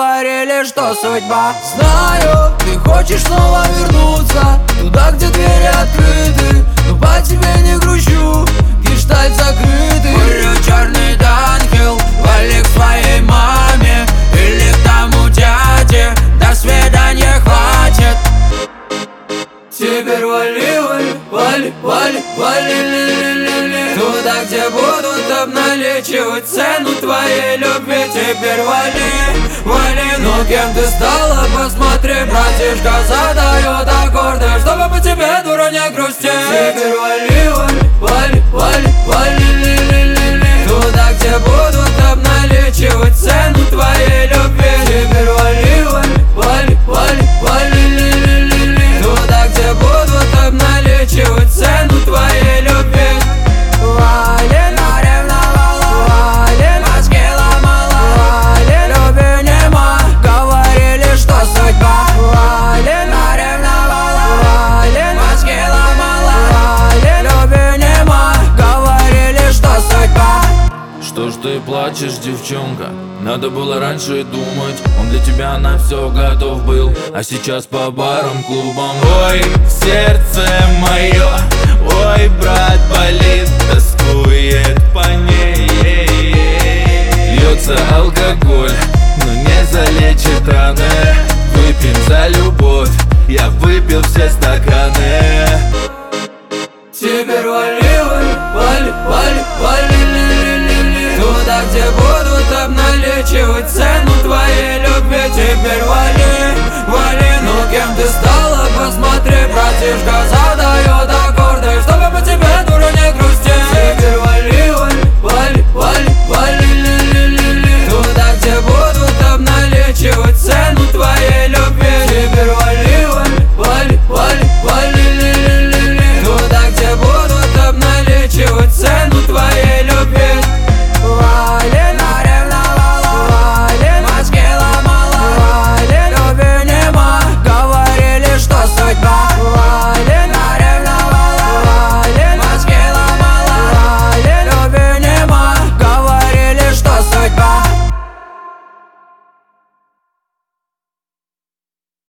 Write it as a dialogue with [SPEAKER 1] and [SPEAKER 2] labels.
[SPEAKER 1] говорили, что судьба. Знаю, ты хочешь снова вернуться туда, где двери открыты, но по тебе не грущу, гештальт закрытый. Курю черный ангел, вали к своей маме или к тому дяде, до свидания, хватит. Теперь вали, вали, вали, вали, вали, ли-ли-ли-ли, туда, где будут обналичивать цену твоей любви. Теперь вали, вали, но кем ты стала, посмотри, братишка задает аккорды, чтобы по тебе, дура, не грустить. Теперь вали, вали, вали, вали, вали, ли-ли-ли-ли, туда, где будут обналичивать цену твоей любви. Теперь вали, вали, вали, вали, вали, ли-ли-ли-ли, туда, где будут обналичивать цену твоей любви. Вали, наревновала, вали, мозги ломала, вали, любви нема, говорили, что судьба. Вали, наревновала, вали, мозги ломала, вали, любви нема, говорили, что судьба.
[SPEAKER 2] Что ж ты плачешь, девчонка? Надо было раньше думать, он для тебя на все готов был, а сейчас по барам, клубам.
[SPEAKER 3] Ой, сердце мое, ой, брат, болит, тоскует по ней.
[SPEAKER 2] Льется алкоголь,
[SPEAKER 3] но не залечит раны. Выпьем за любовь, я выпил все стаканы.
[SPEAKER 1] Теперь вали, вали, вали, вали, вали, ли-ли-ли-ли, туда, где будут обналичивать цену твоей любви.